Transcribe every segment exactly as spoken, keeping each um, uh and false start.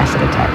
acid attack.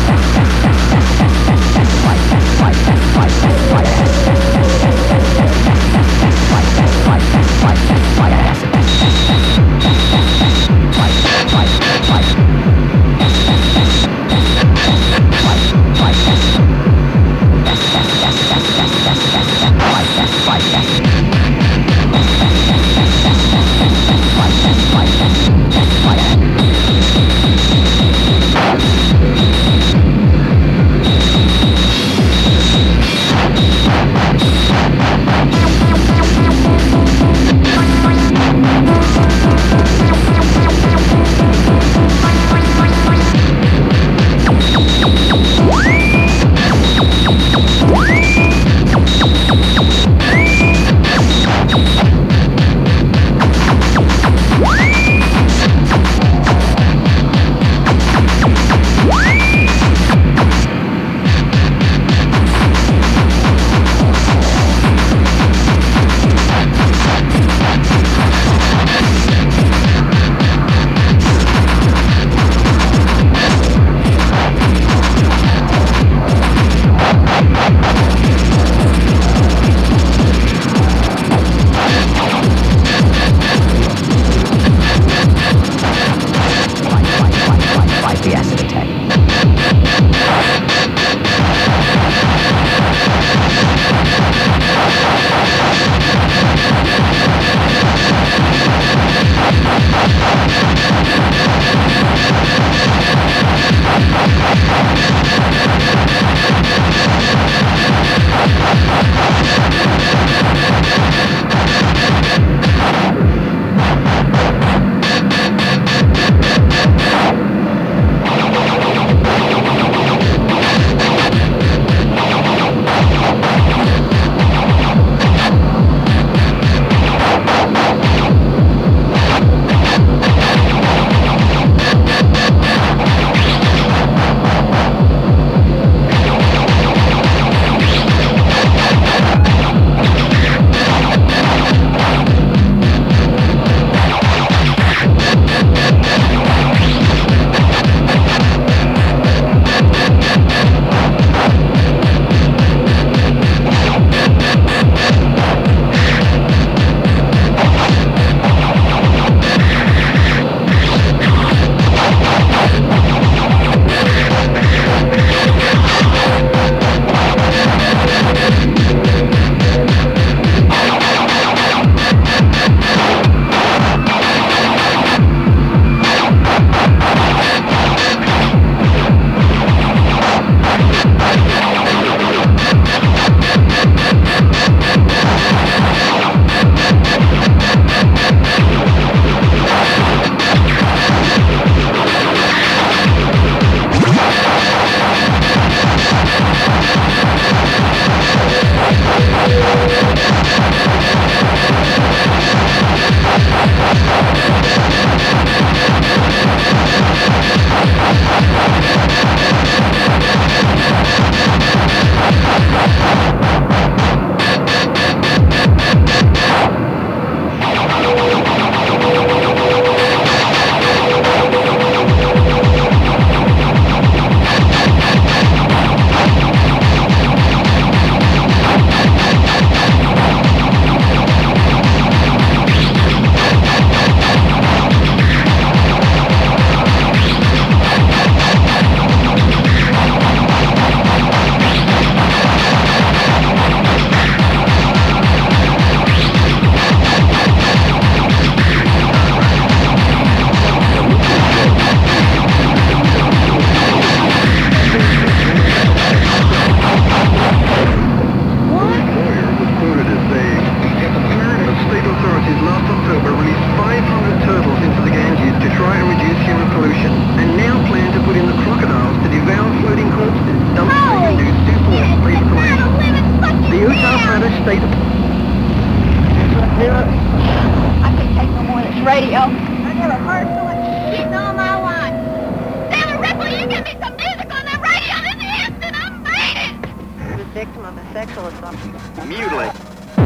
radio. I never heard so much shit in all my life. Taylor Ripley, you get me some music on that radio in the instant I made it. You're the victim of a sexual assault. Mutilate.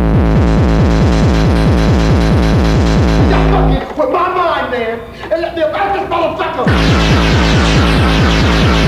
Y'all fucking with my mind, man, and let me about this motherfucker.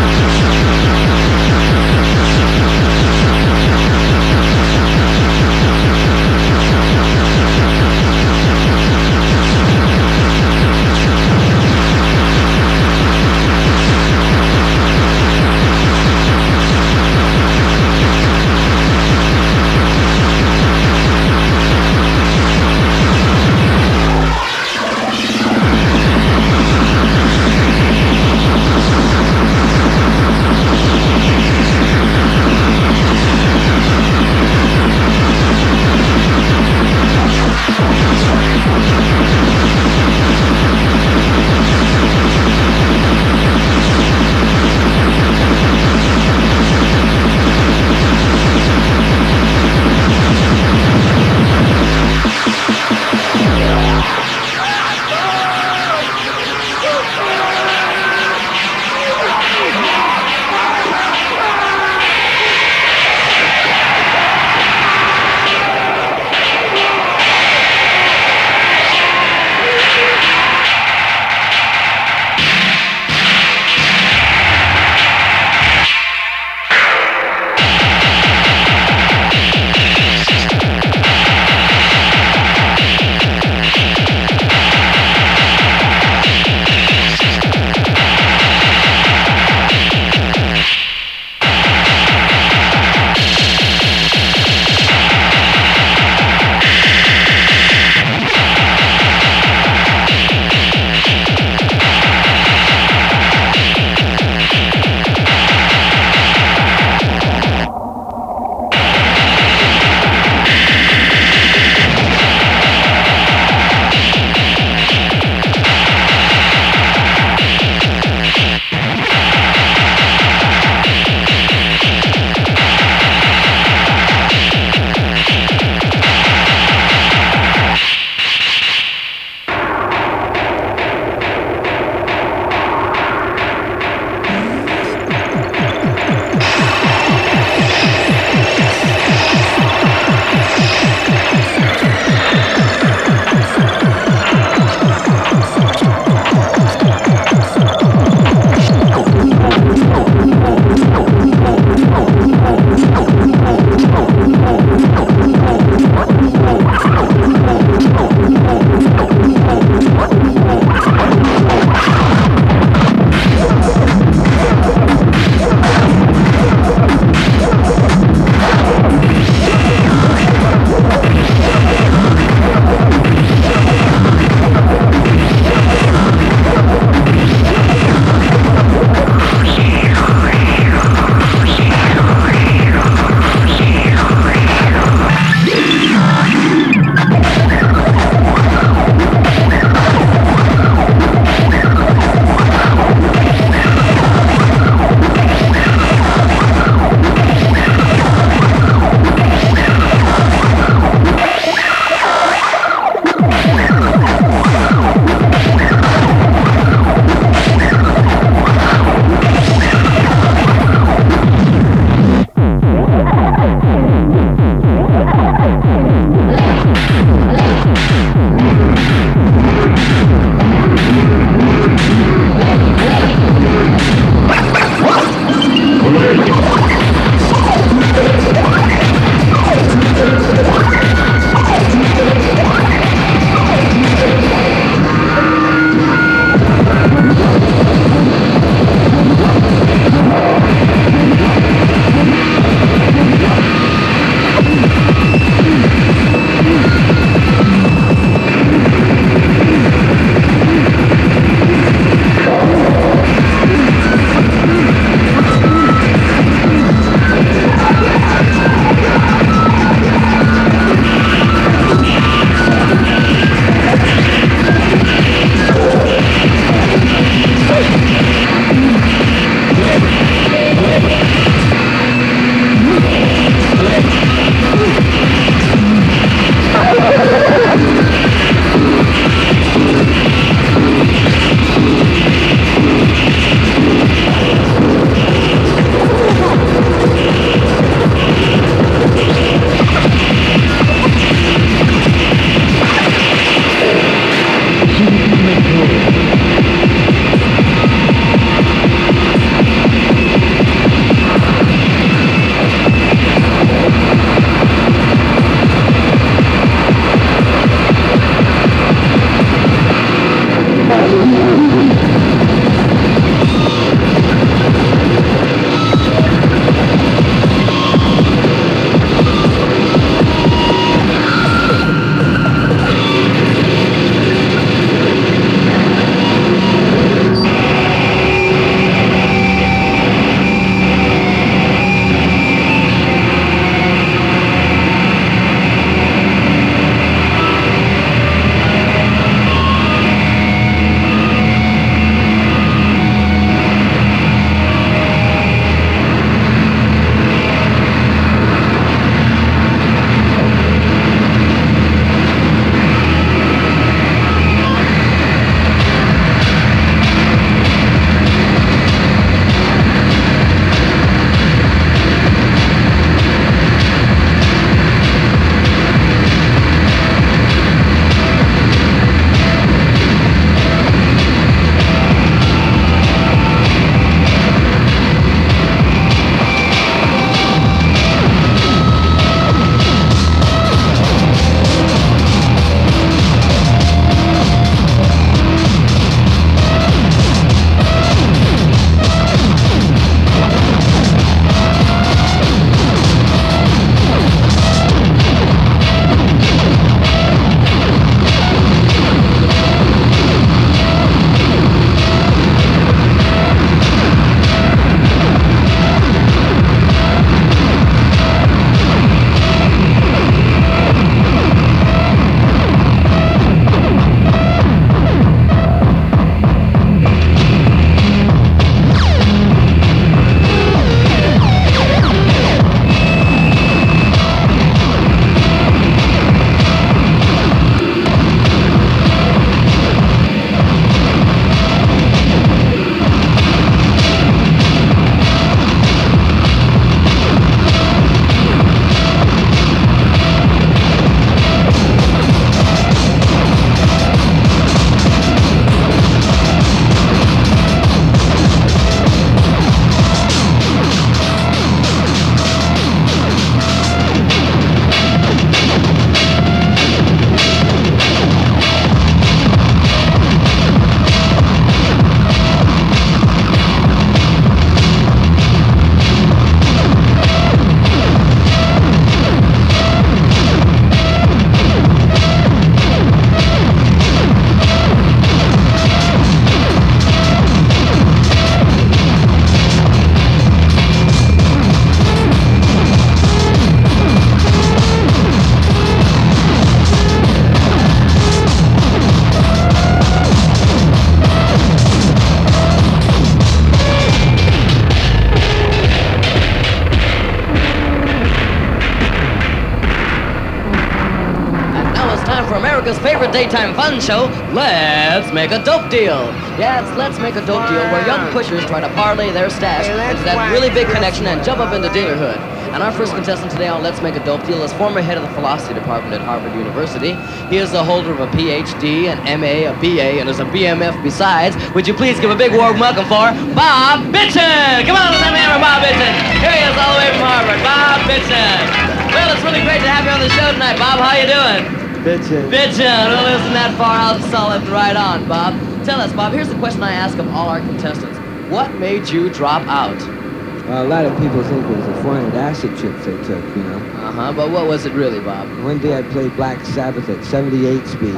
America's favorite daytime fun show, Let's Make a Dope Deal. Yeah, it's Let's Make a Dope Deal, where young pushers try to parlay their stash into that really big connection and jump up into dealerhood. And our first contestant today on Let's Make a Dope Deal is former head of the philosophy department at Harvard University. He is the holder of a P H D, an M A, a B A, and is a B M F besides. Would you please give a big warm welcome for Bob Bitchin? Come on, let's have a hand for Bob Bitchin. Here he is all the way from Harvard, Bob Bitchin. Well, it's really great to have you on the show tonight, Bob. How you doing? Bitchin'. Bitchin'. Well, isn't that far out solid right on, Bob? Tell us, Bob, here's the question I ask of all our contestants. What made you drop out? Well, a lot of people think it was the four hundred acid trips I took, you know. Uh-huh, but what was it really, Bob? One day I played Black Sabbath at seventy-eight speed.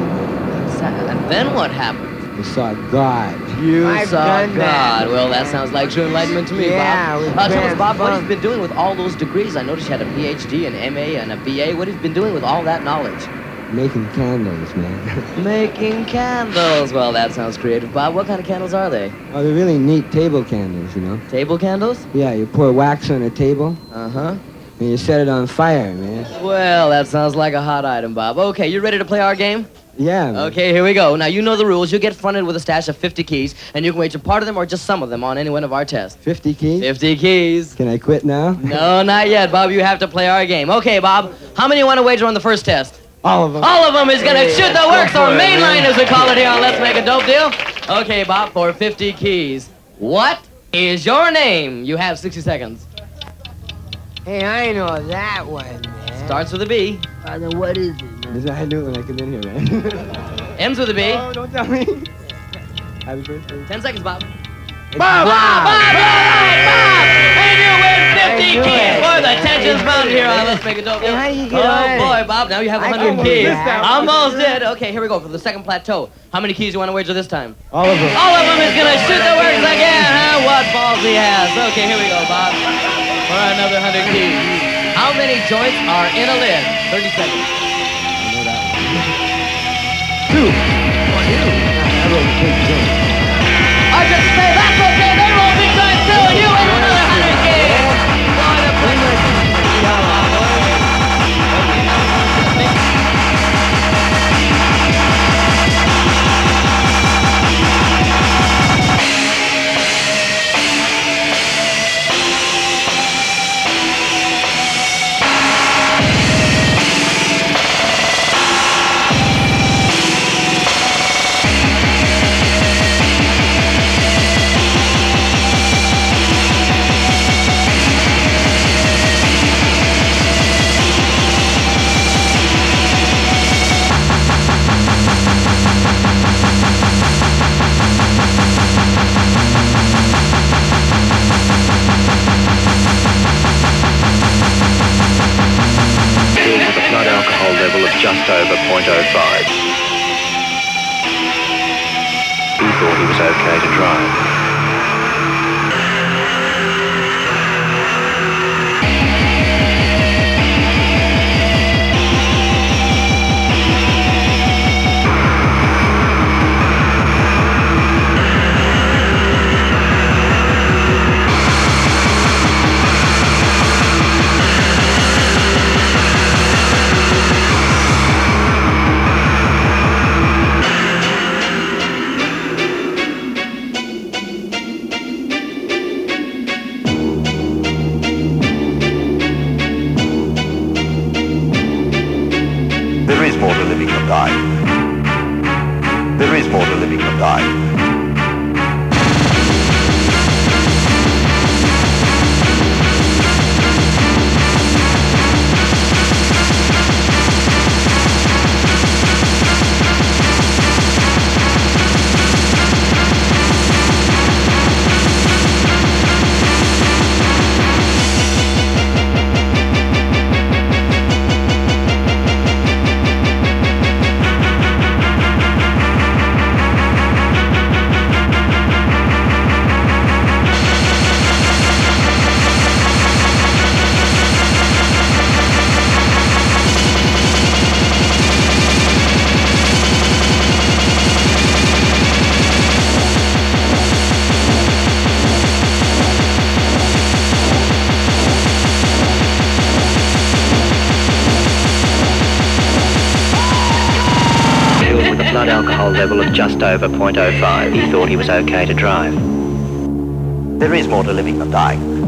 And then what happened? I saw God. You I've saw done God. that. Well, that sounds like true enlightenment to me, Yeah, Bob. with Uh, tell us, Grand Bob, what have Funk. you been doing with all those degrees? I noticed you had a P H D, an M A, and a B A. What have you been doing with all that knowledge? Making candles, man. Making candles. Well, that sounds creative, Bob. What kind of candles are they? Oh, they're really neat table candles, you know. Table candles? Yeah, you pour wax on a table Uh-huh. and you set it on fire, man. Well, that sounds like a hot item, Bob. Okay, you ready to play our game? Yeah, man. Okay, here we go. Now, you know the rules. You get fronted with a stash of fifty keys, and you can wager part of them or just some of them on any one of our tests. fifty keys? fifty keys. Can I quit now? No, not yet, Bob. You have to play our game. Okay, Bob, how many you want to wager on the first test? All of them. All of them is going to Hey, shoot the go works, for or it, main man. line, as we call it here on Let's Make a Dope Deal. Okay, Bob, for fifty keys. What is your name? You have sixty seconds. Hey, I know that one, man. Starts with a B. Uh, then what is it, man? This is how I knew it when I came in here, man. Ends with a B. Oh, don't tell me. Happy birthday. Ten seconds, Bob. It's Bob, Bob, Bob, Bob, Bob! And you win fifty I knew keys! it. Boy, the tension's mounted here on Let's Make a Dope Deal. Hey, how you get oh, on it? boy, Bob, now you have I one hundred almost keys. missed that one. Almost did. Okay, here we go for the second plateau. How many keys do you want to wager this time? All of them. All of them is going to shoot the works again, huh? What balls he has. Okay, here we go, Bob. For another one hundred keys. How many joints are in a lid? thirty seconds. I know that one. Two. I wrote a big joke. I just say that's okay. They roll big joints too. You win another one hundred keys. Boy, the pretty much. blood alcohol level of just over zero point zero five. He thought he was okay to drive. There is more to living than dying.